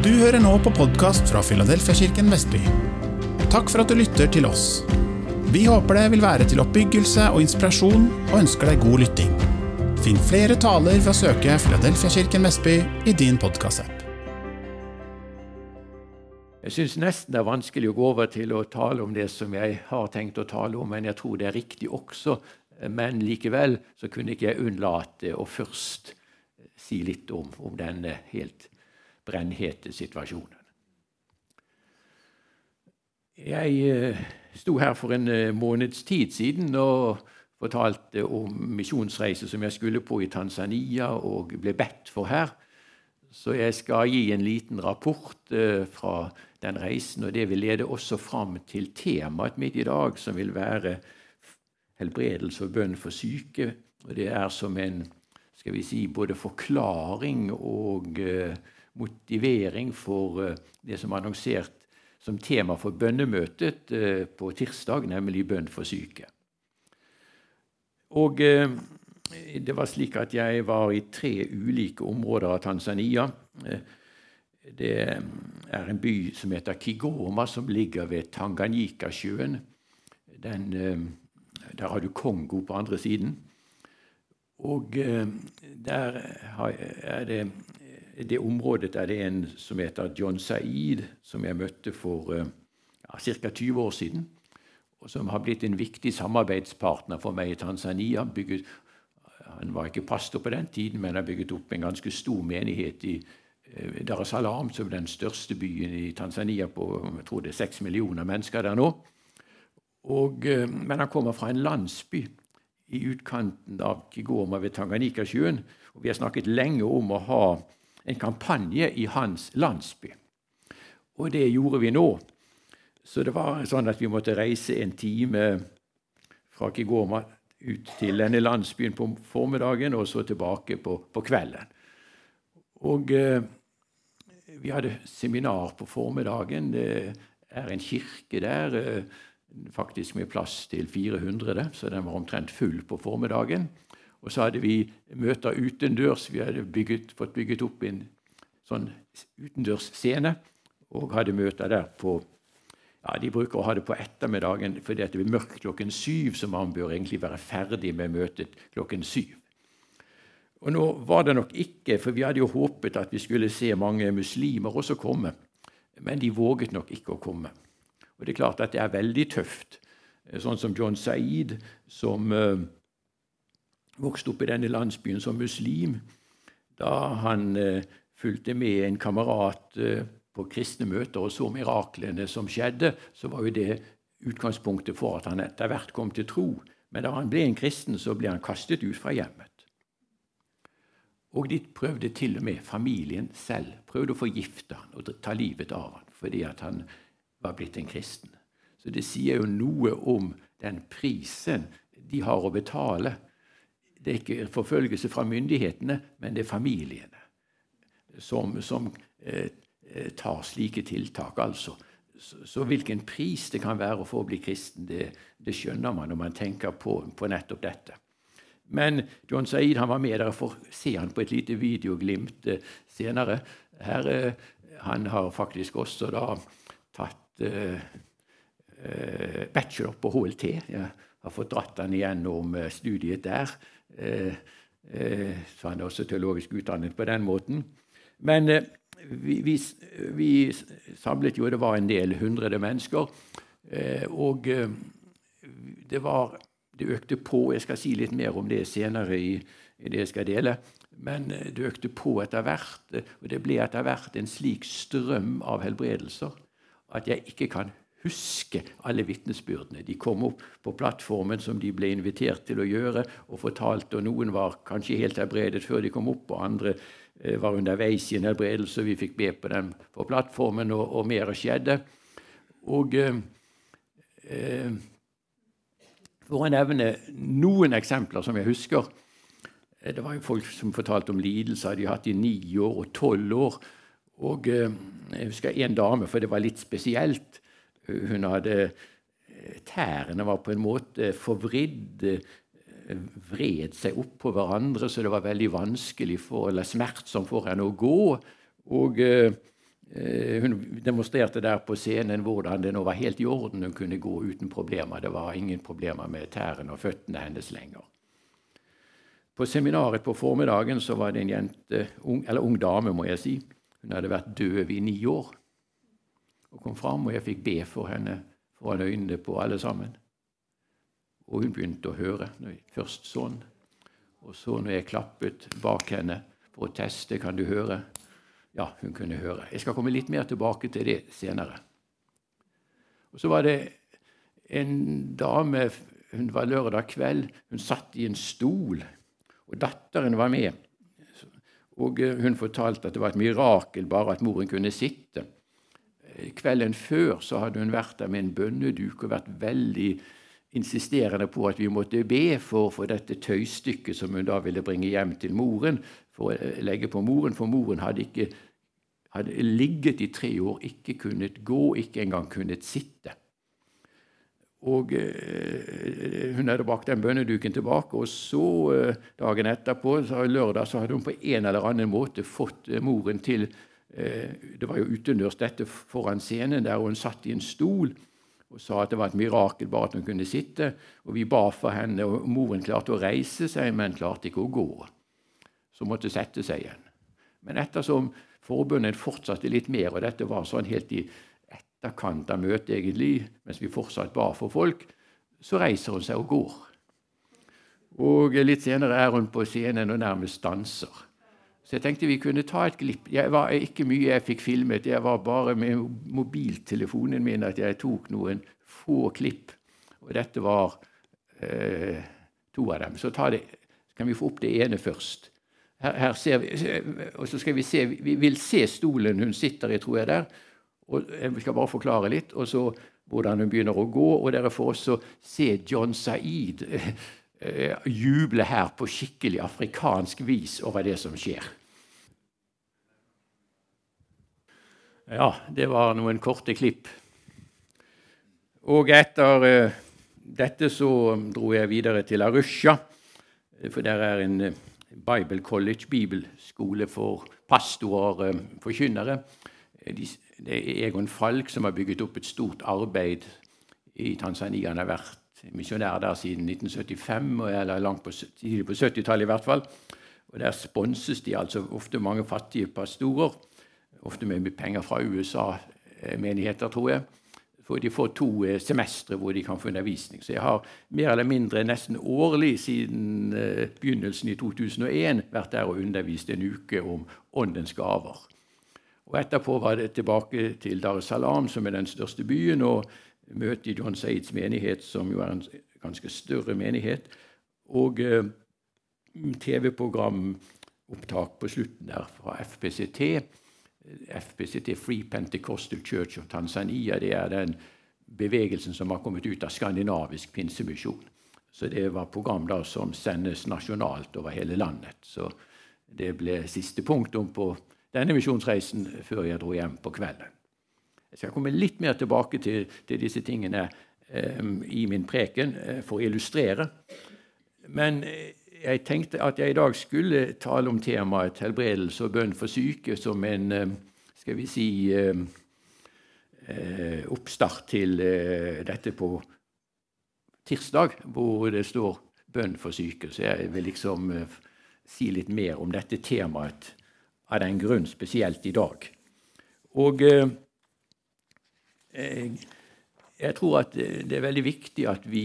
Du hører nå på podcast fra Filadelfia-kirken Vestby. Takk for at du lytter til oss. Vi håper det vil være til oppbyggelse og inspirasjon, og ønsker deg god lytting. Finn flere taler ved å søke Filadelfia-kirken Vestby i din podcast-app. Jeg synes nesten det er vanskelig å gå over til å tale om det som jeg har tenkt å tale om, men jeg tror det er riktig også. Men likevel så kunne ikke jeg unnlate å først si litt om denne helt brennhete situasjonen. Jeg sto her for en måneds tid siden og fortalte om misjonsreise som jeg skulle på i Tanzania og ble bedt for her. Så jeg skal gi en liten rapport fra den reisen, og det vil lede også fram til temaet mitt i dag, som vil være helbredelse og bønn for syke. Og det er som en, skal vi si, både forklaring og motivering for det som er annonsert som tema for bønnemøtet på tirsdag, nemlig bønn for syke. Og det var slik at jeg var i 3 ulike områder av Tanzania. Det er en by som heter Kigoma, som ligger ved Tanganyika-sjøen. Der har du Kongo på andre siden. Og der er det området er det en som heter John Said, som jeg møtte for ca. 20 år siden, og som har blitt en viktig samarbeidspartner for meg i Tanzania. Han var ikke pastor på den tiden, men har bygget opp en ganske stor menighet i Dar es Salaam, som er den største byen i Tanzania på, jeg tror det er 6 millioner mennesker der nå. Men han kommer fra en landsby i utkanten av Kigoma ved Tanganyika-sjøen, og vi har snakket lenge om å ha en kampanje i hans landsby. Og det gjorde vi nå. Så det var sånn at vi måtte reise en time fra Kigoma ut til denne landsbyen på formiddagen, og så tilbake på kvelden. Og vi hadde seminar på formiddagen. Det er en kirke der, faktisk med plass til 400, så den var omtrent full på formiddagen. Og så hadde vi møter utendørs. Vi hadde fått bygget opp en sånn utendørsscene, og hadde møter der på, de bruker å ha det på ettermiddagen, fordi det blir mørkt klokken 7, så man bør egentlig være ferdig med møtet klokken 7. Og nå var det nok ikke, for vi hadde jo håpet at vi skulle se mange muslimer også komme, men de våget nok ikke å komme. Og det er klart at det er veldig tøft, sånn som John Said, som vokste opp i denne landsbyen som muslim. Da han fulgte med en kamerat på kristne møter og så miraklene som skjedde, så var jo det utgangspunktet for at han etter hvert kom til tro. Men da han ble en kristen, så ble han kastet ut fra hjemmet. Og de prøvde til og med familien selv, prøvde å forgifte han og ta livet av han, fordi at han var blitt en kristen. Så det sier jo noe om den prisen de har å betale. Det er ikke forfølgelse fra myndighetene, men det er familiene som tar slike tiltak. Altså. Så hvilken pris det kan være for å bli kristen, det skjønner man når man tenker på nettopp dette. Men John Said, han var med der for å se han på et lite videoglimt senere. Han har faktisk også da tatt bachelor på HLT. Jeg har fått dratt han igjennom studiet der. Så han er også teologisk utdannet på den måten. Men vi samlet jo, det var en del 100 mennesker, og det økte på. Jeg skal si litt mer om det senere i det jeg skal dele, men det økte på etter hvert, og det ble etter hvert en slik strøm av helbredelser at jeg ikke kan huske alle vitnesbyrdene. De kom opp på plattformen som de ble invitert til å gjøre, og fortalte, og noen var kanskje helt helbredet før de kom opp, og andre var underveis i en helbredelse, og vi fikk be på dem på plattformen, og mer skjedde. Og for å nevne noen eksempler som jeg husker, det var jo folk som fortalte om lidelser de hatt i 9 år og 12 år, og jeg husker en dame, for det var litt spesielt. Hun hadde tærne var på en måte forvridd, vred seg opp på hverandre, så det var veldig vanskelig eller smertsomt for henne å gå. Og Hun demonstrerte der på scenen hvordan det nå var helt i orden. Hun kunne gå uten problemer. Det var ingen problemer med tærene og føttene hennes lenger. På seminaret på formiddagen så var det en jente, ung dame må jeg si. Hun hadde vært døv i 9 år. Og kom fram, og jeg fikk be for henne foran øynene på alle sammen. Og hun begynte å høre. Først sånn, og så når jeg klappet bak henne for å teste, kan du høre? Ja, hun kunne høre. Jeg skal komme litt mer tilbake til det senere. Og så var det en dame, hun var lørdag kveld, hun satt i en stol, og datteren var med. Og hun fortalte at det var et mirakel bare at moren kunne sitte. Kvelden før så hadde hun vært der med en bønneduk og vært veldig insisterende på at vi måtte be for dette tøystykket som hun da ville bringe hjem til moren, for å legge på moren, for moren hadde ligget i 3 år, ikke kunnet gå, ikke engang kunnet sitte. Og hun hadde bakt den bønneduken tilbake, og så dagen etterpå, så lørdag, så hadde hun på en eller annen måte fått moren til, det var jo utendørs dette foran scenen, der hun satt i en stol, og sa at det var et mirakel bare at hun kunne sitte, og vi ba for henne, og moren klarte å reise seg, men klarte ikke å gå. Så måtte sette seg igjen. Men ettersom forbønnen fortsatte litt mer, og dette var sånn helt i etterkant av møtet egentlig, mens vi fortsatt ba for folk, så reiser hun seg og går. Og litt senere er hun på scenen og nærmest danser. Så jeg tenkte vi kunne ta et glipp. Jeg var ikke mye jeg fikk filmet, jeg var bare med mobiltelefonen min at jeg tok noen få klipp, og dette var 2 av dem. Så kan vi få opp det ene først. Her ser vi, og så skal vi se, vi vil se stolen hun sitter i, tror jeg der, og jeg skal bare forklare litt, og så hvordan hun begynner å gå, og dere får også se John Said juble her på skikkelig afrikansk vis over det som skjer. Ja, det var noen korte klipp. Og etter dette så dro jeg videre til Arusha, for der er en Bible College, bibelskole for pastorer, forkynnere. Det er Egon Falk som har bygget opp et stort arbeid i Tanzania. Han har vært misjonær der siden 1975, eller langt tidlig på 70-tallet i hvert fall. Og der sponses de altså ofte mange fattige pastorer, ofte med penger fra USA-menigheter, tror jeg. For de får 2 semestre hvor de kan få undervisning. Så jeg har mer eller mindre nesten årlig siden begynnelsen i 2001 vært der og undervist en uke om åndens gaver. Og etterpå var det tilbake til Dar es Salaam, som er den største byen, og møte i John Saids menighet, som jo er en ganske større menighet, og TV-programopptak på slutten der fra FPCT, Free Pentecostal Church of Tanzania. Det er den bevegelsen som har kommet ut av skandinavisk pinsemisjon. Så det var program da som sendes nasjonalt over hele landet. Så det ble siste punktum på denne misjonsreisen før jeg dro hjem på kvelden. Jeg skal komme litt mer tilbake til disse tingene i min preken for å illustrere. Men jeg tenkte at jeg i dag skulle tale om temaet helbredelse og bønn for syke som en, skal vi si, oppstart til dette på tirsdag, hvor det står bønn for syke. Så jeg vil liksom si litt mer om dette temaet av den grunn, spesielt i dag. Og jeg tror at det er veldig viktig at vi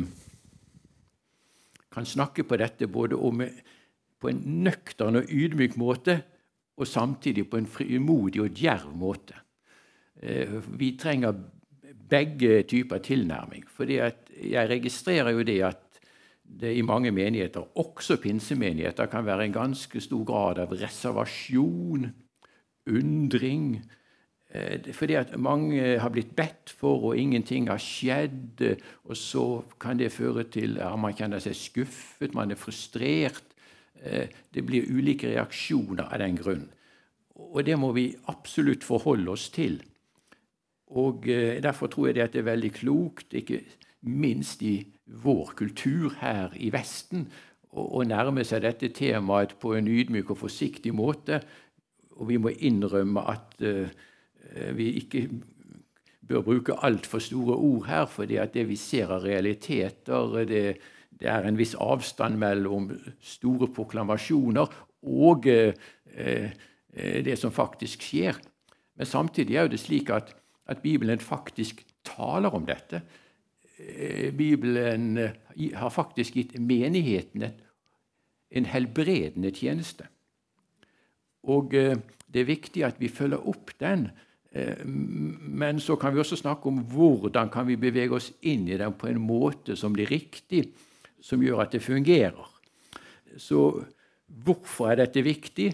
kan snakke på dette både på en nøktern og ydmyk måte, og samtidig på en frimodig og djerv måte. Vi trenger begge typer tilnærming, fordi jeg registrerer jo det at det i mange menigheter, også pinsemenigheter, kan være en ganske stor grad av reservasjon, undring, fordi at mange har blitt bedt for, og ingenting har skjedd, og så kan det føre til at man kjenner seg skuffet, man er frustrert. Det blir ulike reaksjoner av den grunn. Og det må vi absolutt forholde oss til. Og derfor tror jeg at det er veldig klokt, ikke minst i vår kultur her i Vesten, å nærme seg dette temaet på en ydmyk og forsiktig måte. Og vi må innrømme at vi ikke bør bruke alt for store ord her, fordi at det vi ser av realiteter, det en viss avstand mellom store proklamasjoner og det som faktisk skjer. Men samtidig det slik at Bibelen faktisk taler om dette. Bibelen har faktisk gitt menigheten en helbredende tjeneste. Og det viktig at vi følger opp den, men så kan vi også snakke om hvordan kan vi bevege oss inn i den på en måte som blir riktig, som gjør at det fungerer. Så hvorfor dette viktig?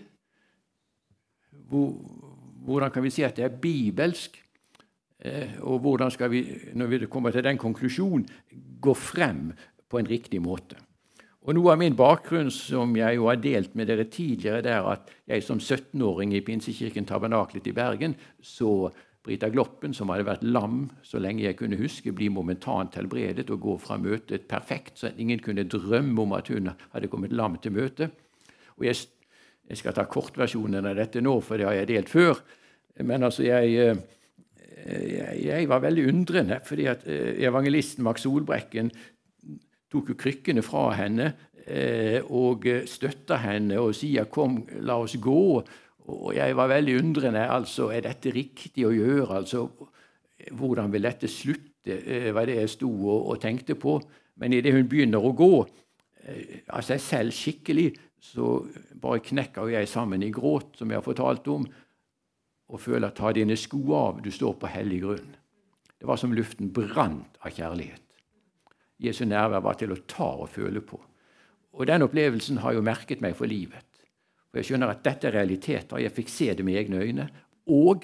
Hvordan kan vi si at det bibelsk? Og hvordan skal vi, når vi kommer til den konklusjonen, gå frem på en riktig måte? Og noe av min bakgrunn, som jeg jo har delt med dere tidligere, det at jeg som 17-åring i Pinsekirken Tabernaklet i Bergen så Brita Gloppen, som hadde vært lam så lenge jeg kunne huske, bli momentant helbredet og gå fra møtet perfekt, så ingen kunne drømme om at hun hadde kommet lam til møte. Og jeg skal ta kortversjonen av dette nå, for det har jeg delt før. Men altså, jeg var veldig undrende, fordi at evangelisten Max Solbrekken tok jo krykkene fra henne og støtta henne og sier, kom, la oss gå. Og jeg var veldig undrende, altså, dette riktig å gjøre? Altså, hvordan vil dette slutte? Var det jeg stod og tenkte på? Men i det hun begynner å gå, av seg selv skikkelig, så bare knekker jeg sammen i gråt, som jeg har fortalt om, og føler at ta dine sko av, du står på hellig grunn. Det var som luften brant av kjærlighet. Jesu nærvær var til å ta og føle på. Og den opplevelsen har jo merket meg for livet. For jeg skjønner at dette realiteter, jeg fikk se det med egne øyne, og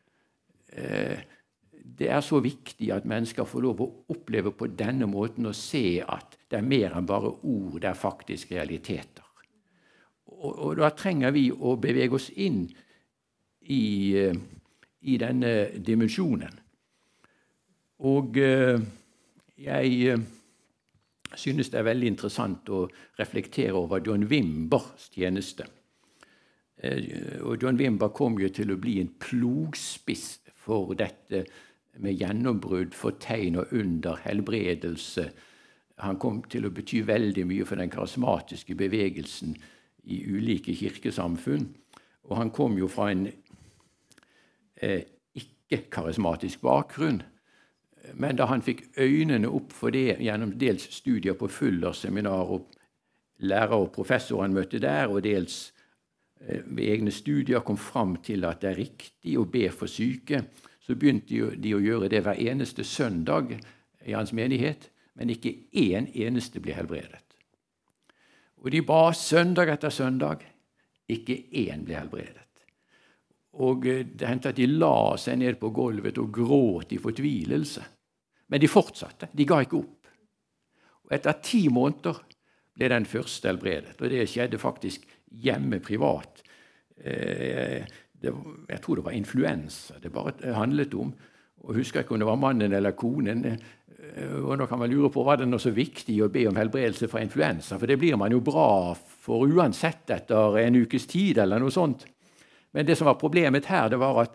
det så viktig at mennesker får lov å oppleve på denne måten og se at det mer enn bare ord, det faktisk realiteter. Og da trenger vi å bevege oss inn i denne dimensjonen. Og jeg synes det veldig interessant å reflektere over John Wimbers tjeneste. Og John Wimber kom jo til å bli en plogspiss for dette med gjennombrudd, for tegn og under, helbredelse. Han kom til å bety veldig mye for den karismatiske bevegelsen i ulike kirkesamfunn. Og han kom jo fra en ikke-karismatisk bakgrunn. Men da han fikk øynene opp for det gjennom dels studier på Fullers seminar og lærer og professor han møtte der, og dels ved egne studier kom fram til at det riktig å be for syke, så begynte de å gjøre det hver eneste søndag i hans menighet, men ikke en eneste ble helbredet. Og de ba søndag etter søndag, ikke en ble helbredet. Og det hendte at de la seg ned på gulvet og gråt i fortvilelse. Men de fortsatte, de ga ikke opp. Og etter 10 måneder ble den første helbredet, og det skjedde faktisk hjemme privat. Jeg tror det var influensa det bare handlet om, og husker ikke om det var mannen eller konen. Og nå kan man lure på, var det noe så viktig å be om helbredelse for influensa? For det blir man jo bra for uansett etter en ukes tid eller noe sånt. Men det som var problemet her, det var at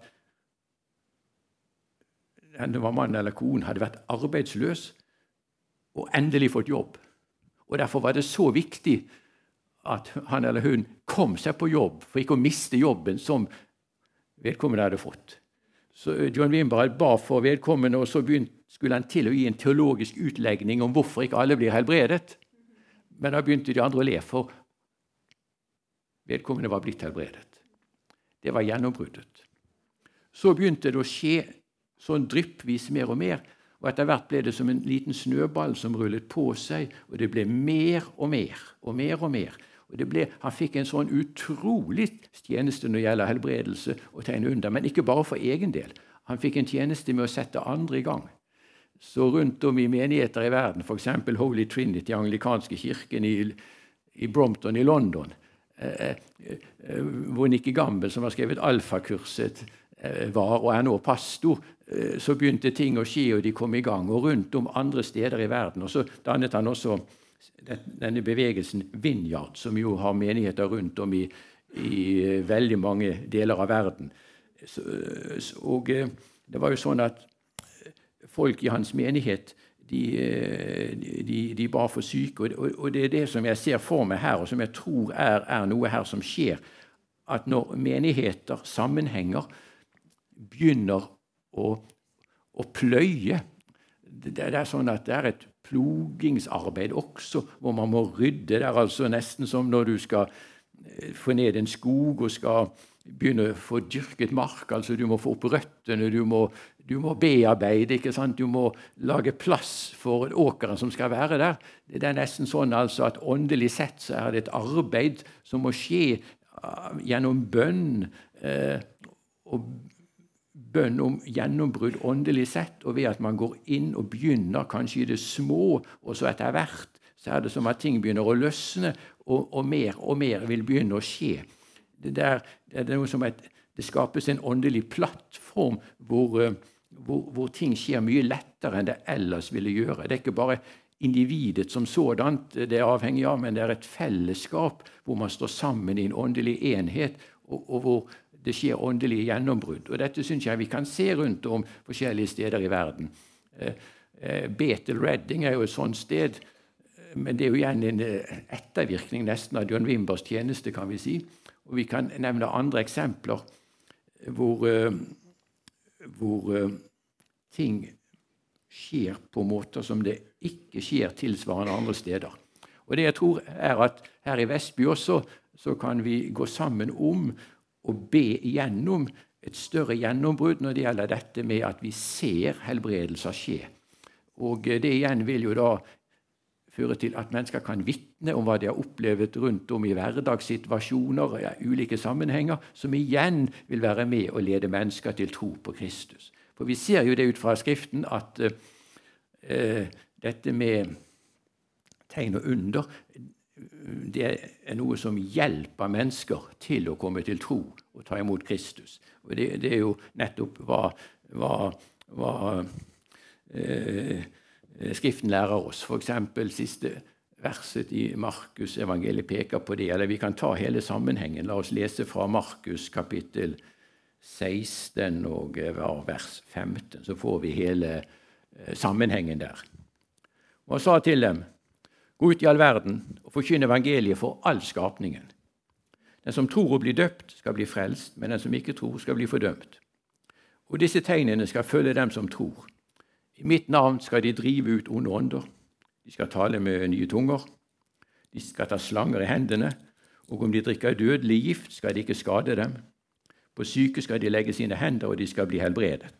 det var mann eller kone hadde vært arbeidsløs og endelig fått jobb. Og derfor var det så viktig at han eller hun kom seg på jobb for ikke å miste jobben som vedkommende hadde fått. Så John Wimber ba for vedkommende, og så skulle han til å gi en teologisk utlegning om hvorfor ikke alle blir helbredet. Men da begynte de andre å le, for vedkommende var blitt helbredet. Det var gjennombruddet. Så begynte det å skje sånn dryppvis mer og mer, og etter hvert ble det som en liten snøball som rullet på seg, og det ble mer og mer, og mer og mer. Og han fikk en sånn utrolig tjeneste når det gjelder helbredelse og tegn under, men ikke bare for egen del. Han fikk en tjeneste med å sette andre i gang. Så rundt om i menigheter i verden, for eksempel Holy Trinity, anglikanske kirken i Brompton i London, hvor Nicky Gamble, som har skrevet alfakurset, var og nå pastor, så begynte ting å skje, og de kom i gang, og rundt om andre steder i verden. Og så dannet han også denne bevegelsen Vineyard, som jo har menigheter rundt om i veldig mange deler av verden. Og det var jo sånn at folk i hans menighet, de ba for syke, og det er det som jeg ser for meg her, og som jeg tror er noe her som skjer, at når menigheter, sammenhenger, begynner å pløye, det er sånn at det er et plogingsarbeid også, hvor man må rydde. Det er altså nesten som når du skal få ned en skog og skal begynne å få dyrket mark, altså du må få opp røttene, du må bearbeide, ikke sant? Du må lage plass for åkeren som skal være der. Det er nesten sånn altså at åndelig sett så er det et arbeid som må skje gjennom bønn, og bønn om gjennombrudd åndelig sett, og ved at man går inn og begynner kanskje i det små, og så etter hvert så er det som at ting begynner å løsne, og mer vil begynne å skje. Det er noe som det skapes en åndelig plattform hvor ting skjer mye lettere enn det ellers ville gjøre. Det er ikke bare individet som sådant det er avhengig av, men det er et fellesskap hvor man står sammen i en åndelig enhet, og hvor det skjer åndelige gjennombrudd. Og dette synes jeg vi kan se rundt om forskjellige steder i verden. Bethel Redding er jo et sånt sted, men det er jo igjen en ettervirkning nesten av John Wimbers tjeneste, kan vi si. Og vi kan nevne andre eksempler hvor ting skjer på måter som det ikke skjer tilsvarende andre steder. Og det jeg tror er at her i Vestby også, så kan vi gå sammen om å be igjennom et større gjennombrudd når det gjelder dette med at vi ser helbredelser skje. Og det igjen vil jo da føre til at mennesker kan vitne om hva de har opplevd rundt om i hverdagssituasjoner, i ulike sammenhenger, som igjen vil være med å lede mennesker til tro på Kristus. For vi ser jo det ut fra Skriften at dette med tegn og under, det er noe som hjelper mennesker til å komme til tro og ta imot Kristus. Og det er jo nettopp hva Skriften lærer oss. For eksempel siste verset i Markus evangeliet peker på det, eller vi kan ta hele sammenhengen. La oss lese fra Markus kapittel 16 og vers 15, så får vi hele sammenhengen der. Og han sa til dem: gå ut i all verden og forkynne evangeliet for all skapningen. Den som tror og blir døpt, skal bli frelst, men den som ikke tror, skal bli fordømt. Og disse tegnene skal følge dem som tror. I mitt navn skal de drive ut onde ånder. De skal tale med nye tunger. De skal ta slanger i hendene, og om de drikker dødelig gift, skal de ikke skade dem. På syke skal de legge sine hender, og de skal bli helbredet.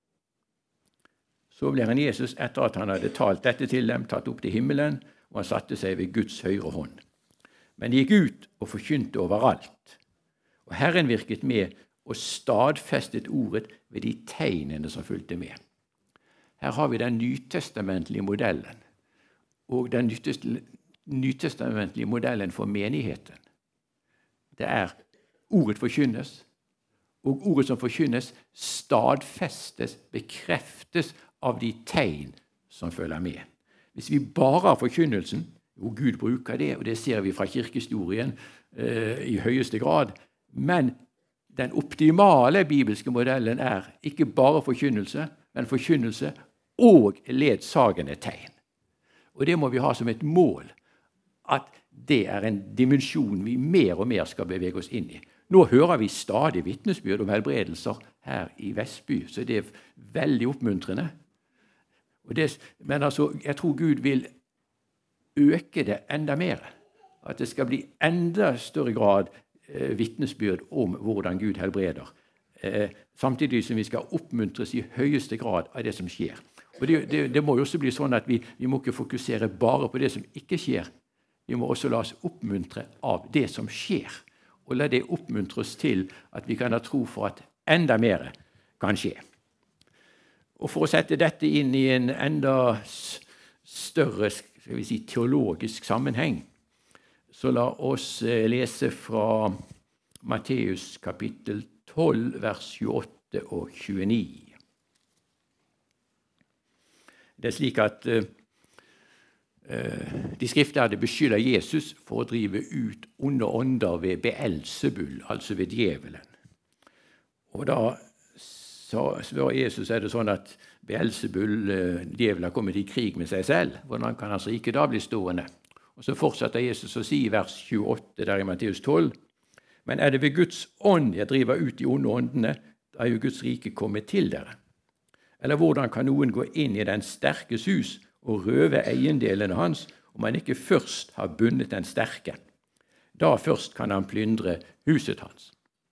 Så ble han Jesus, etter at han hadde talt dette til dem, tatt opp til himmelen, og han satte seg ved Guds høyre hånd. Men de gikk ut og forkynte overalt. Og Herren virket med og stadfestet ordet ved de tegnene som fulgte med. Her har vi den nytestamentlige modellen, og den nytestamentlige modellen for menigheten. Det er ordet forkynnes, og ordet som forkynnes stadfestes, bekreftes av de tegn som følger med. Hvis vi bare har forkynnelsen, jo Gud bruker det, og det ser vi fra kirkehistorien i høyeste grad, men den optimale bibelske modellen er ikke bare forkynnelse, men forkynnelse og ledsagende tegn. Og det må vi ha som et mål, at det er en dimensjon vi mer og mer skal bevege oss inn i. Nå hører vi stadig vitnesbyrd om helbredelser her i Vestby, så det er veldig oppmuntrende. Men altså, jeg tror Gud vil øke det enda mer, at det skal bli enda større grad vitnesbyrd om hvordan Gud helbreder, samtidig som vi skal oppmuntres i høyeste grad av det som skjer. Og det må jo også bli sånn at vi må ikke fokusere bare på det som ikke skjer. Vi må også la oss oppmuntre av det som skjer, og la det oppmuntre oss til at vi kan ha tro for at enda mer kan skje. Og for å sette dette inn i en enda større, skal vi si, teologisk sammenheng, så la oss lese fra Matteus kapittel 12, vers 28 og 29. Det er slik at de skriftlærde beskylder Jesus for å drive ut onde ånder ved Beelzebul, altså ved djevelen. Og da spør Jesus, er det sånn at Beelzebul, djevelen, har kommet i krig med seg selv? Hvordan kan hans rike da bli stående? Og så fortsetter Jesus å si i vers 28 der i Matteus 12, men er det ved Guds ånd jeg driver ut de onde åndene, da er jo Guds rike kommet til dere. Eller hvordan kan noen gå inn i den sterkes hus og røve eiendelene hans, om han ikke først har bundet den sterke? Da først kan han plyndre huset hans.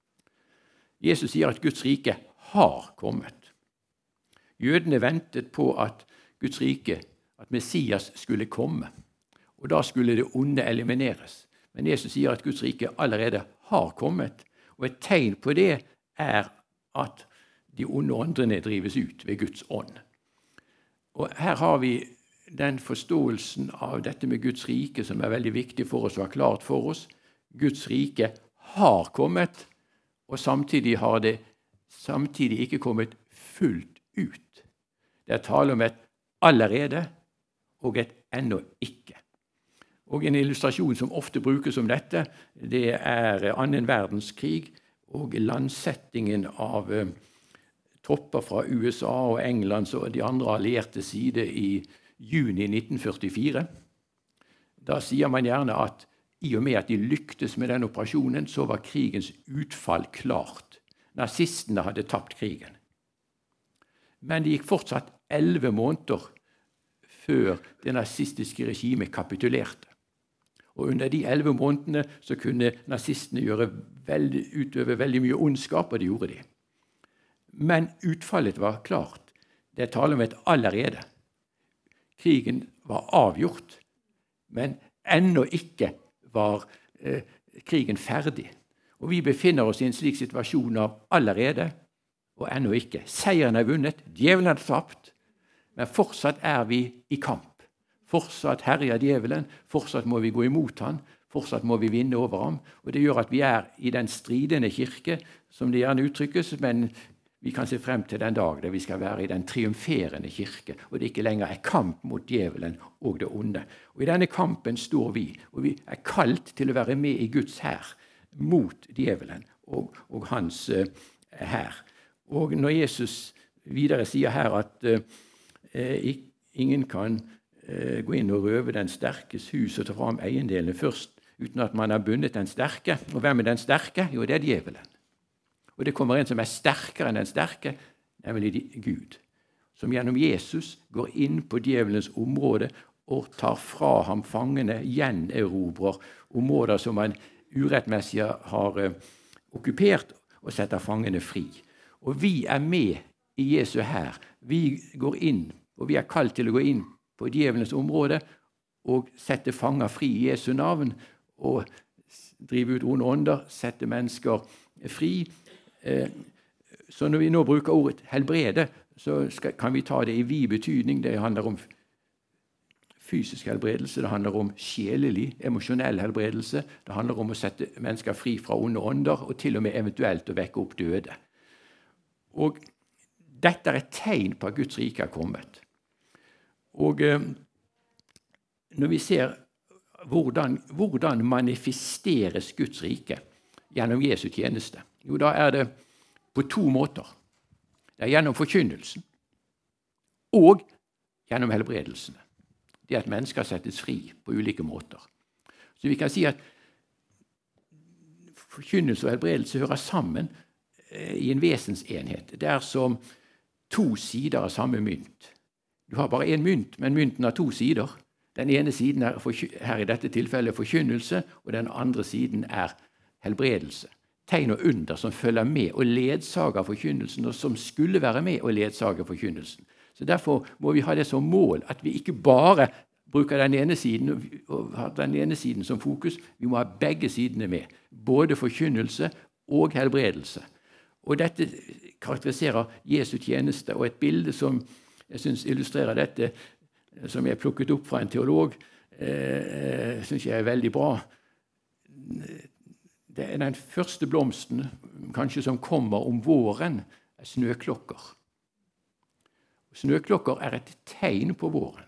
Jesus sier at Guds rike har kommet. Jødene ventet på at Guds rike, at Messias skulle komme, og da skulle det onde elimineres. Men Jesus sier at Guds rike allerede har kommet, og et tegn på det er at de onde åndene drives ut ved Guds ånd. Og her har vi den forståelsen av dette med Guds rike som er veldig viktig for oss å ha klart for oss. Guds rike har kommet, og samtidig har det ikke kommet fullt ut. Det er tale om et allerede og et ennå ikke. Og en illustrasjon som ofte brukes om dette, det er annen verdenskrig og landsettingen av tropper fra USA og England og de andre allierte side i juni 1944. Da sier man gjerne at i og med at de lyktes med den operasjonen, så var krigens utfall klart. Nazistene hadde tapt krigen. Men det gikk fortsatt 11 måneder før det nazistiske regimet kapitulerte. Og under de 11 månedene så kunne nazistene utøve veldig mye ondskap, og det gjorde de. Men utfallet var klart. Det er tale om et allerede. Krigen var avgjort, men ennå ikke var krigen ferdig. Og vi befinner oss i en slik situasjon av allerede og ennå ikke. Seieren er vunnet, djevelen er tapt, men fortsatt er vi i kamp. Fortsatt herjer djevelen, fortsatt må vi gå imot han, fortsatt må vi vinne over ham. Og det gjør at vi er i den stridende kirke, som det gjerne uttrykkes, men vi kan se frem til den dag der vi skal være i den triumferende kirke, og det ikke lenger er kamp mot djevelen og det onde. Og i denne kampen står vi, og vi er kalt til å være med i Guds hær mot djevelen og hans hær. Og når Jesus videre sier her at ingen kan gå inn og røve den sterkes hus og ta fram eiendelene først, uten at man har bundet den sterke. Og hvem er den sterke? Jo, det er djevelen. Og det kommer en som er sterkere enn den sterke, nemlig Gud, som gjennom Jesus går inn på djevelens område og tar fra ham fangene, gjenerobrer områder som han urettmessig har okkupert, og setter fangene fri. Og vi er med i Jesu hær. Vi går inn, og vi er kalt til å gå inn på djevelens område og sette fanger fri i Jesu navn, og drive ut onde ånder, sette mennesker fri. Så når vi nå bruker ordet helbrede, så kan vi ta det i vid betydning. Det handler om fysisk helbredelse, det handler om sjelelig, emosjonell helbredelse, det handler om å sette mennesker fri fra onde ånder, og til og med eventuelt å vekke opp døde. Og dette er et tegn på at Guds rike er kommet. Og når vi ser hvordan manifesteres Guds rike gjennom Jesu tjeneste, jo, da er det på 2 måter. Det er gjennom forkynnelsen og gjennom helbredelsene. Det at mennesker settes fri på ulike måter. Så vi kan si at forkynnelse og helbredelse hører sammen i en vesensenhet. Det er som 2 sider av samme mynt. Du har bare en mynt, men mynten har 2 sider. Den ene siden er her i dette tilfellet forkynnelse, og den andre siden er helbredelse. Tegn og under som følger med og ledsager forkynnelsen, og som skulle være med og ledsage forkynnelsen. Så derfor må vi ha det som mål, at vi ikke bare bruker den ene siden og har den ene siden som fokus. Vi må ha begge sidene med, både forkynnelse og helbredelse. Og dette karakteriserer Jesu tjeneste, og et bilde som jeg synes illustrerer dette, som jeg plukket opp fra en teolog, synes jeg er veldig bra. Det er den første blomsten, kanskje som kommer om våren, er snøklokker. Snøklokker er et tegn på våren.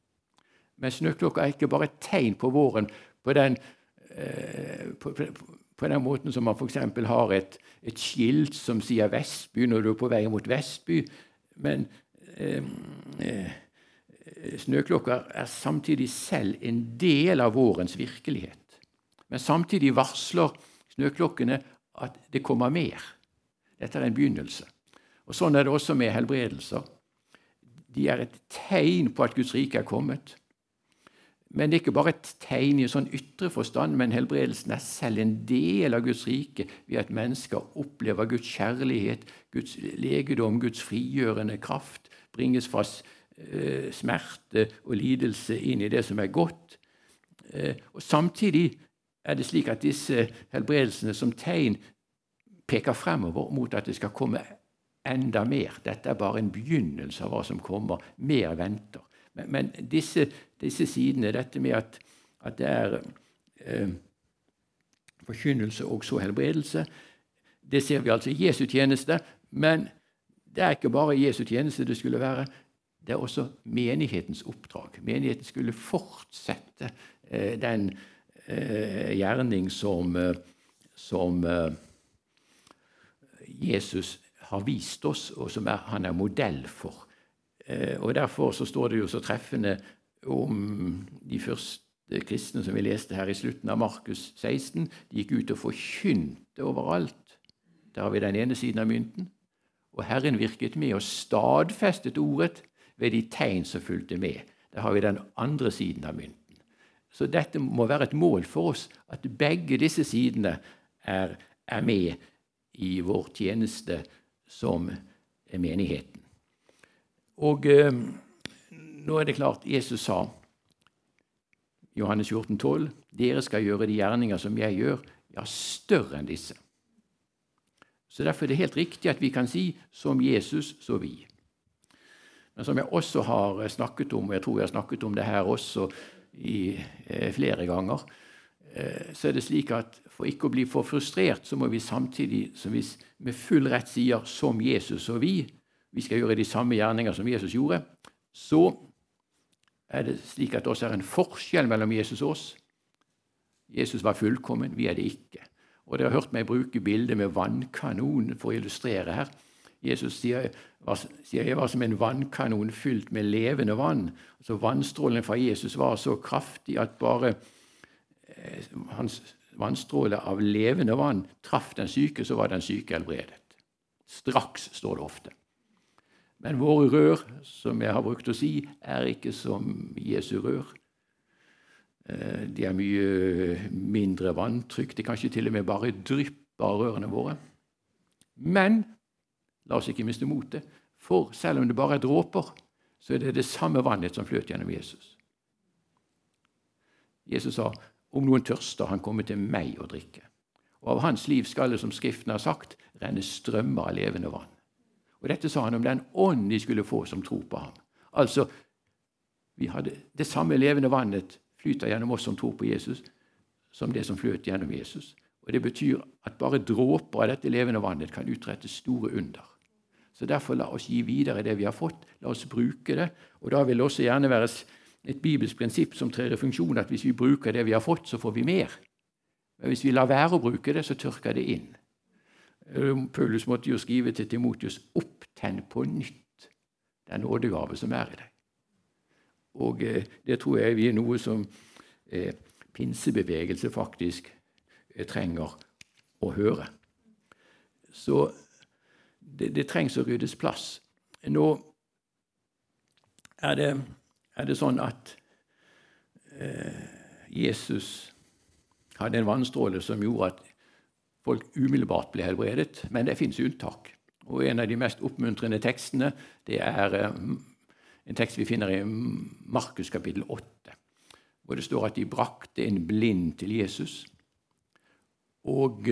Men snøklokker er ikke bare et tegn på våren, på den måten som man for eksempel har et skilt som sier Vestby når du er på vei mot Vestby, men snøklokker er samtidig selv en del av vårens virkelighet. Men samtidig varsler snøklokkene at det kommer mer. Dette er en begynnelse. Og sånn er det også med helbredelser. De er et tegn på at Guds rike er kommet. Men det er ikke bare et tegn i sånn ytre forstand, men helbredelsen er selv en del av Guds rike ved at mennesker opplever Guds kjærlighet, Guds legedom, Guds frigjørende kraft, bringes fra smerte og lidelse inn i det som er godt. Og samtidig er det slik at disse helbredelsene som tegn peker fremover mot at det skal komme enda mer. Dette er bare en begynnelse av hva som kommer. Mer venter. Men disse sidene, dette med at det er forkynnelse og så helbredelse, det ser vi altså i Jesu tjeneste, men det er ikke bare Jesu tjeneste det skulle være, det er også menighetens oppdrag. Menigheten skulle fortsette den gjerning som Jesus har vist oss, og som han er modell for. Og derfor så står det jo så treffende om de første kristne som vi leste her i slutten av Markus 16. De gikk ut og forkynte overalt. Der har vi den ene siden av mynten. Og Herren virket med og stadfestet ordet ved de tegn som fulgte med. Der har vi den andre siden av mynten. Så dette må være et mål for oss, at begge disse sidene er med i vår tjeneste som menigheten. Og nå er det klart, Jesus sa, Johannes 14,12, dere skal gjøre de gjerninger som jeg gjør, ja, større enn disse. Så derfor er det helt riktig at vi kan si, som Jesus, så vi. Men som jeg også har snakket om, og jeg tror jeg har snakket om det her også i flere ganger, så er det slik at for ikke å bli for frustrert, så må vi samtidig, som vi med full rett sier, som Jesus og vi skal gjøre de samme gjerninger som Jesus gjorde, så er det slik at det også er en forskjell mellom Jesus og oss. Jesus var fullkommen, vi er det ikke. Og dere har hørt meg bruke bildet med vannkanon for å illustrere her. Jesus sier jeg var som en vannkanon fylt med levende vann. Så vannstrålen fra Jesus var så kraftig at bare hans vannstråle av levende vann traff den syke, så var den syke helbredet. Straks, står det ofte. Men våre rør, som jeg har brukt å si, er ikke som Jesu rør. De er mye mindre vanntrykk. Det kanskje til og med bare drypper av rørene våre. Men la oss ikke miste motet, for selv om det bare er dråper, så er det det samme vannet som fløt gjennom Jesus. Jesus sa, om noen tørster, han kommer til meg å drikke. Og av hans liv skal det, som Skriften har sagt, renne strømmer av levende vann. Og dette sa han om den ånd de skulle få som tror på ham. Altså, vi hadde det samme levende vannet flyter gjennom oss som tror på Jesus, som det som fløt gjennom Jesus. Og det betyr at bare dråper av dette levende vannet kan utrette store under. Så derfor la oss gi videre det vi har fått, la oss bruke det, og da vil det også gjerne være et bibelsk prinsipp som trer i funksjon, at hvis vi bruker det vi har fått, så får vi mer. Men hvis vi lar være å bruke det, så tørker det inn. Paulus måtte jo skrive til Timotheus, opptenn på nytt den nådegave som er i deg. Og det tror jeg vi er noe som pinsebevegelse faktisk trenger å høre. Så det trengs å ryddes plass. Nå er det sånn at Jesus hadde en vannstråle som gjorde at folk umiddelbart ble helbredet, men det finnes unntak. Og en av de mest oppmuntrende tekstene, det er en tekst vi finner i Markus kapittel 8, hvor det står at de brakte en blind til Jesus, og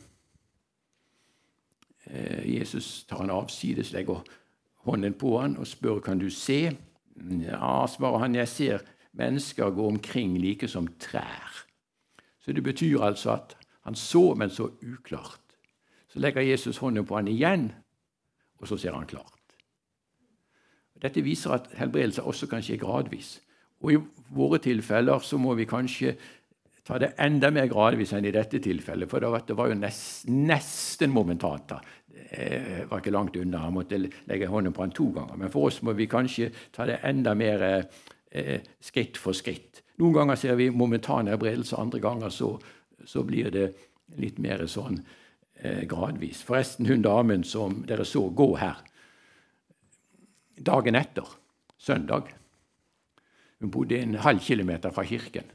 Jesus tar han avsides, legger hånden på han og spør, kan du se? Ja, svarer han, jeg ser mennesker gå omkring like som trær. Så det betyr altså at han så, men så uklart. Så legger Jesus hånden på han igjen, og så ser han klart. Dette viser at helbredelse også kan skje gradvis. Og i våre tilfeller så må vi kanskje ta det enda mer gradvis enn i dette tilfellet, for det var jo nesten momentant. Det var ikke langt unna, han måtte legge hånden på han 2 ganger. Men for oss må vi kanskje ta det enda mer skritt for skritt. Noen ganger ser vi momentan helbredelse, andre ganger så blir det litt mer sånn gradvis. Forresten, hun damen som dere så gå her, dagen etter, søndag, hun bodde en halv kilometer fra kirken.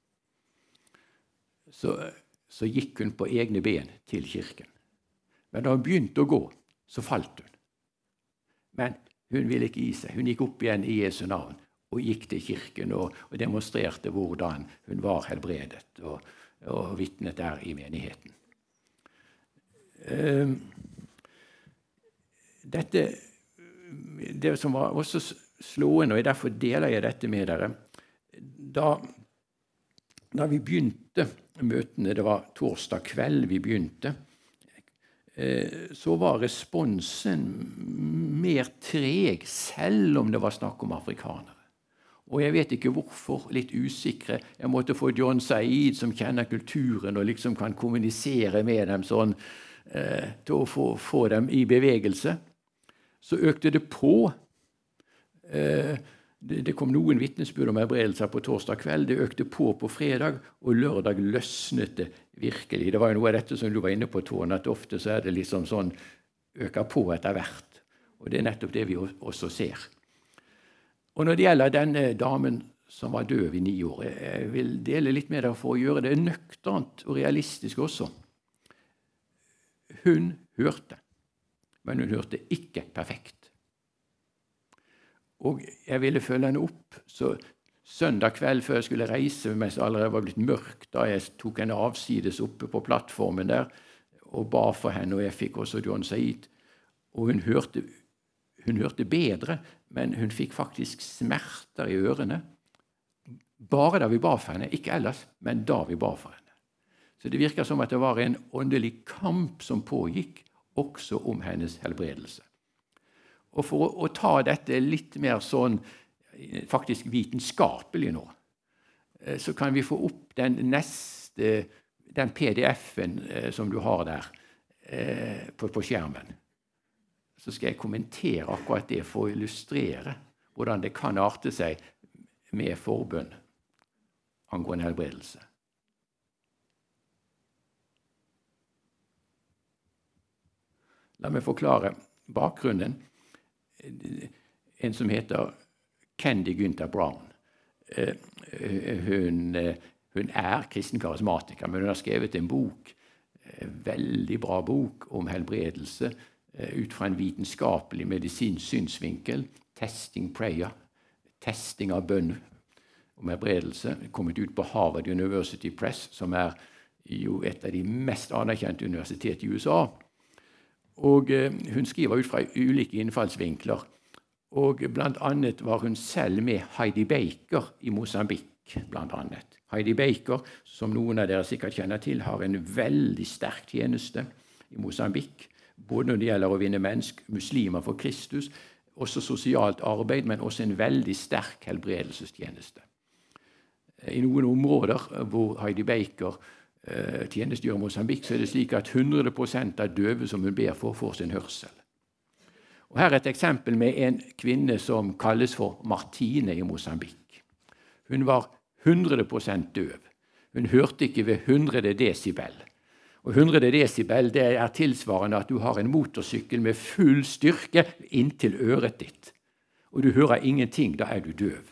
Så gikk hun på egne ben til kirken. Men da hun begynte å gå, så falt hun. Men hun ville ikke gi seg. Hun gikk opp igjen i Jesu navn og gikk til kirken og demonstrerte hvordan hun var helbredet og vitnet der i menigheten. Det som var også slående, og derfor deler jeg dette med dere, da vi begynte møtene, det var torsdag kveld vi begynte, så var responsen mer treg, selv om det var snakk om afrikanere. Og jeg vet ikke hvorfor, litt usikre. Jeg måtte få John Said, som kjenner kulturen og liksom kan kommunisere med dem sånn, til å få dem i bevegelse. Så økte det på. Det kom noen vitnesbyrd om helbredelser på torsdag kveld, det økte på fredag, og lørdag løsnet det virkelig. Det var jo noe av dette som du var inne på, Tårn, at ofte så er det liksom sånn, øker på etter hvert. Og det er nettopp det vi også ser. Og når det gjelder denne damen som var døv i 9 år, jeg vil dele litt med deg for å gjøre det nøkternt og realistisk også. Hun hørte, men hun hørte ikke perfekt. Og jeg ville følge henne opp, så søndag kveld før jeg skulle reise, mens det allerede var blitt mørkt, da jeg tok henne avsides oppe på plattformen der, og ba for henne, og jeg fikk også John Said, og hun hørte bedre, men hun fikk faktisk smerter i ørene, bare da vi ba for henne, ikke ellers, men da vi ba for henne. Så det virker som at det var en åndelig kamp som pågikk, også om hennes helbredelse. Og for å ta dette litt mer sånn, faktisk vitenskapelig nå, så kan vi få opp den PDF-en som du har der på skjermen. Så skal jeg kommentere akkurat det for å illustrere hvordan det kan arte seg med forbønn angående helbredelse. La meg forklare bakgrunnen. En som heter Candy Günther Brown. Hun kristen karismatiker, men hun har skrevet en bok, veldig bra bok om helbredelse, ut fra en vitenskapelig medisinsk synsvinkel, Testing Prayer, testing av bønn om helbredelse, kommet ut på Harvard University Press, som jo et av de mest anerkjente universitet i USA. Og hun skriver ut fra ulike innfallsvinkler, og blant annet var hun selv med Heidi Baker i Mosambik, blant annet. Heidi Baker, som noen av dere sikkert kjenner til, har en veldig sterk tjeneste i Mosambik, både når det gjelder å vinne muslimer for Kristus, også sosialt arbeid, men også en veldig sterk helbredelsestjeneste. I noen områder hvor Heidi Baker tjenestegjør i Mosambik, så er det slik at 100% av døve som hun ber for, får sin hørsel. Og her er et eksempel med en kvinne som kalles for Martine i Mosambik. Hun var 100% døv. Hun hørte ikke ved 100 desibel. Og 100 desibel det tilsvarende at du har en motorsykkel med full styrke inntil øret ditt. Og du hører ingenting, da er du døv.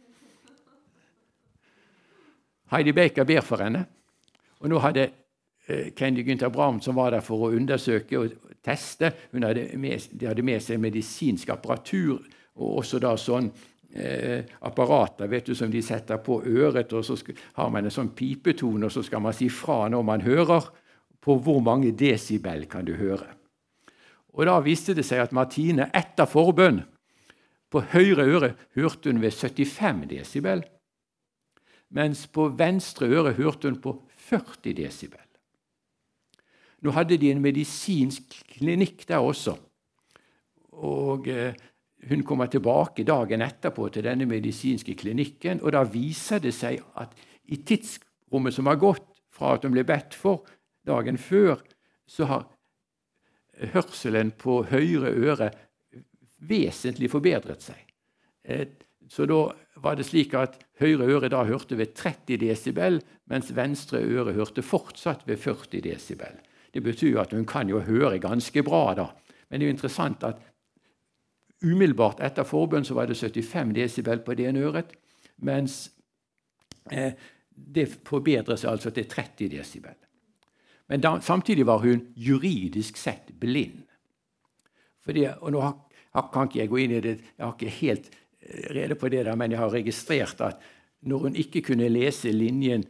Heidi Baker ber for henne. Og nå hadde Candy Günther Brown, som var der for å undersøke og teste, de hadde med seg medisinsk apparatur, og også da sånn apparater, vet du, som de setter på øret, og så har man en sånn pipetone, og så skal man si fra når man hører, på hvor mange desibel kan du høre. Og da viste det seg at Martine etter forbønn på høyre øre hørte hun ved 75 desibel, mens på venstre øre hørte hun på 40 desibel. Nå hadde de en medisinsk klinikk der også, og hun kommer tilbake dagen etterpå til denne medisinske klinikken, og da viser det seg at i tidsrommet tidsrommet som har gått fra at hun ble bedt for dagen før, så har hørselen på høyre øre vesentlig forbedret seg. Så da var det slik at høyre øre da hørte ved 30 decibel, mens venstre øre hørte fortsatt ved 40 decibel. Det betyr at hun kan jo høre ganske bra da. Men det er jo interessant at umiddelbart etter forbønn så var det 75 decibel på det ene øret, mens det forbedret seg altså til 30 decibel. Men da, samtidig var hun juridisk sett blind. Og nå kan ikke jeg gå inn i det, jeg har ikke helt rede på det der, men jeg har registrert at når hun ikke kunne lese linjen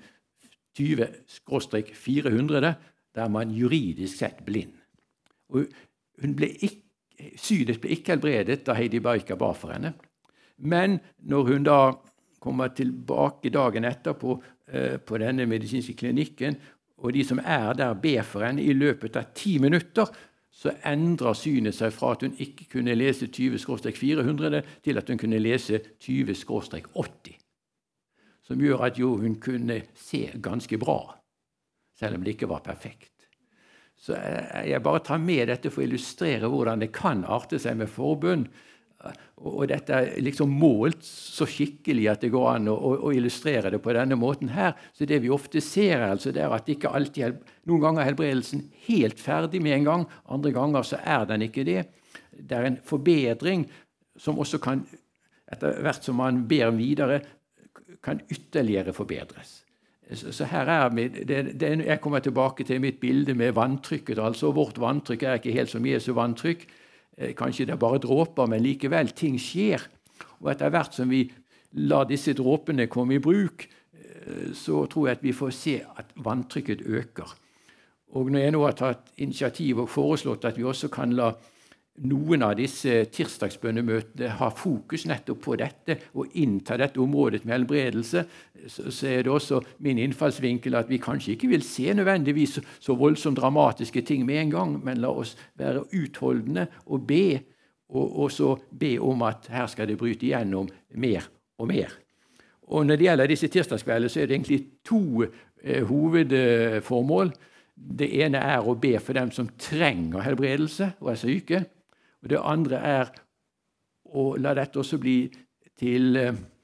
20/400, der er man juridisk sett blind. Og synet ble ikke helbredet da Heidi Baika ba for henne. Men når hun da kommer tilbake dagen etterpå på denne medisinske klinikken, og de som er der ber for henne i løpet av 10 minutter, så endrer synet seg fra at hun ikke kunne lese 20/400 til at hun kunne lese 20/80. Som gjør at jo hun kunne se ganske bra, selv om det ikke var perfekt. Så jeg bare tar med dette for å illustrere hvordan det kan arte seg med forbønn. Og dette er liksom målt så skikkelig at det går an å illustrere det på denne måten her. Så det vi ofte ser altså, det er at ikke alltid, noen ganger er helbredelsen helt ferdig med en gang, andre ganger så er den ikke det. Det er en forbedring som også kan, etter hvert som man ber videre, kan ytterligere forbedres. Så her jeg kommer tilbake til mitt bilde med vanntrykket. Altså vårt vanntrykk er ikke helt som Jesu vanntrykk. Kanskje det er bare dråper, men likevel ting skjer. Og etter hvert som vi lar disse dråpene komme i bruk, så tror jeg at vi får se at vanntrykket øker. Og når jeg nå har tatt initiativ og foreslått at vi også kan la noen av disse tirsdagsbønnemøtene ha fokus nettopp på dette og innta dette området med helbredelse, så er det også min innfallsvinkel at vi kanskje ikke vil se nødvendigvis så voldsomt dramatiske ting med en gang, men la oss være utholdende og be, og så be om at her skal det bryte igjennom mer og mer. Og når det gjelder disse tirsdagskveldene, så er det egentlig 2 hovedformål. Det ene er å be for dem som trenger helbredelse og er syke. Og det andre er å la dette også bli til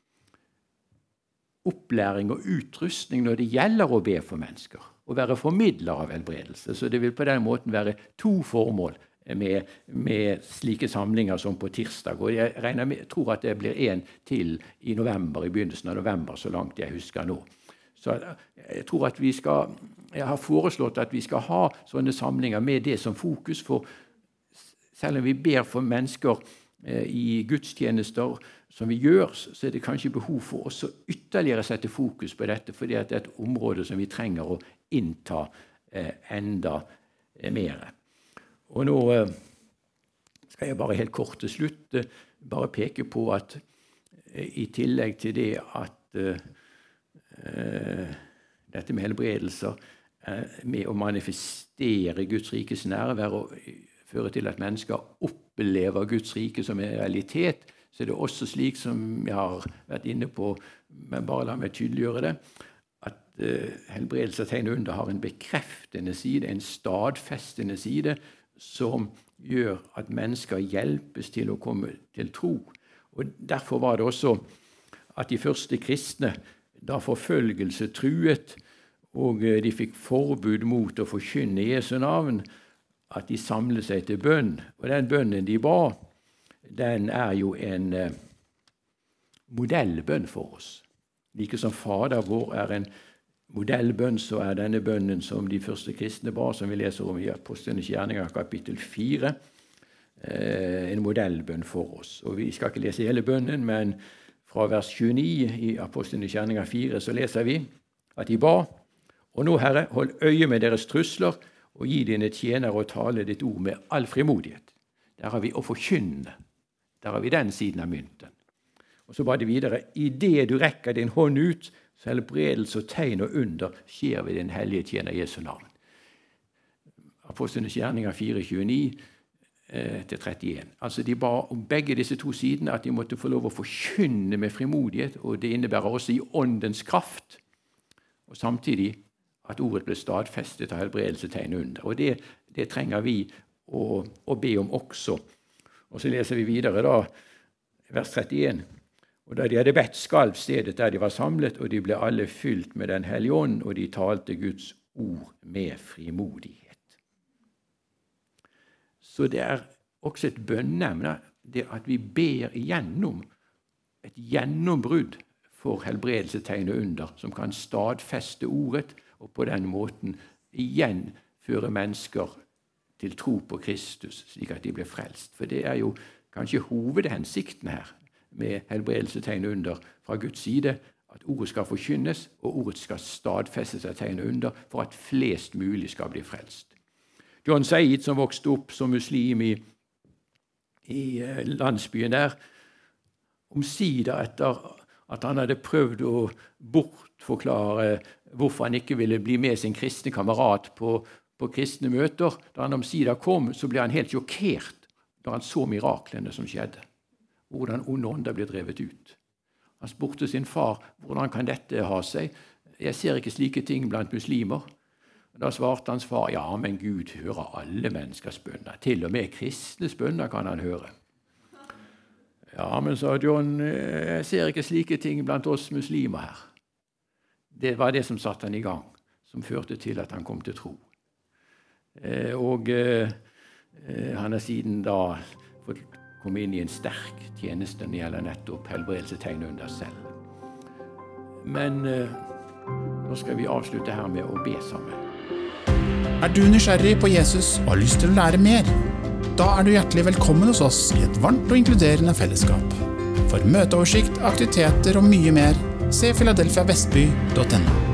opplæring og utrustning når det gjelder å be for mennesker, og være formidler av helbredelse. Så det vil på den måten være 2 formål med slike samlinger som på tirsdag. Og jeg tror at det blir 1 til i november, i begynnelsen av november, så langt jeg husker nå. Så jeg tror at jeg har foreslått at vi skal ha sånne samlinger med det som fokus, for selv om vi ber for mennesker i gudstjenester som vi gjør, så er det kanskje behov for også ytterligere sette fokus på dette, fordi det er et område som vi trenger å innta enda mer. Og nå skal jeg bare helt kort til slutt bare peke på at i tillegg til det at dette med helbredelser med å manifestere Guds rikes nærvær og føre til at mennesker opplever Guds rike som en realitet, så er det også slik som jeg har vært inne på, men bare la meg tydeliggjøre det, at helbredelse og tegn og under har en bekreftende side, en stadfestende side, som gjør at mennesker hjelpes til å komme til tro. Og derfor var det også at de første kristne, da forfølgelse truet, og de fikk forbud mot å forkynne Jesu navn, at de samlet seg til bønn. Og den bønnen de ba, den er jo en modellbønn for oss. Like som Fader vår er en modellbønn, så er denne bønnen som de første kristne ba, som vi leser om i Apostlenes gjerninger, kapittel 4, en modellbønn for oss. Og vi skal ikke lese hele bønnen, men fra vers 29 i Apostlenes gjerninger 4 så leser vi at de ba: «Og nå, Herre, hold øye med deres trusler, og gi dine tjenere å tale ditt ord med all frimodighet.» Der har vi å forkynne. Der har vi den siden av mynten. Og så ba de videre: «I det du rekker din hånd ut, så helbredelse og tegn og under skjer ved din hellige tjener Jesu navn.» Apostlenes gjerninger 4:29-31. Altså de ba om begge disse 2 sidene at de måtte få lov å forkynne med frimodighet, og det innebærer også i åndens kraft. og samtidig at ordet ble stadfestet av helbredelse, tegn og under. Og det trenger vi å be om også. Og så leser vi videre da, vers 31. Og da de hadde bedt, skalv stedet der de var samlet, og de ble alle fylt med den hellige ånd, og de talte Guds ord med frimodighet. Så det er også et bønneemne, det at vi ber igjennom et gjennombrudd for helbredelse, tegn og under, som kan stadfeste ordet, og på den måten igjen føre mennesker til tro på Kristus, slik at de blir frelst. For det er jo kanskje hovedhensikten her, med helbredelse, tegn og under fra Guds side, at ordet skal forkynnes, og ordet skal stadfestes av tegn og under, for at flest mulig skal bli frelst. John Said, som vokste opp som muslim i landsbyen der, omsider etter at han hadde prøvd å bortforklare hvorfor han ikke ville bli med sin kristne kamerat på kristne møter, da han omsider kom, så ble han helt sjokkert da han så miraklene som skjedde. Hvordan onde ånder ble drevet ut. Han spurte sin far, hvordan kan dette ha seg? Jeg ser ikke slike ting blant muslimer. Da svarte hans far, ja, men Gud hører alle menneskers bønner. Til og med kristnes bønner kan han høre. Ja, men sa John, jeg ser ikke slike ting blant oss muslimer her. Det var det som satte han i gang, som førte til at han kom til tro. Og han har siden da fått komme inn i en sterk tjeneste når det gjelder nettopp helbredelse, tegn og under selv. Men nå skal vi avslutte her med å be sammen. Er du nysgjerrig på Jesus og har lyst til å lære mer? Da er du hjertelig velkommen hos oss i et varmt og inkluderende fellesskap. For møteoversikt, aktiviteter og mye mer, se philadelphiavestby.no.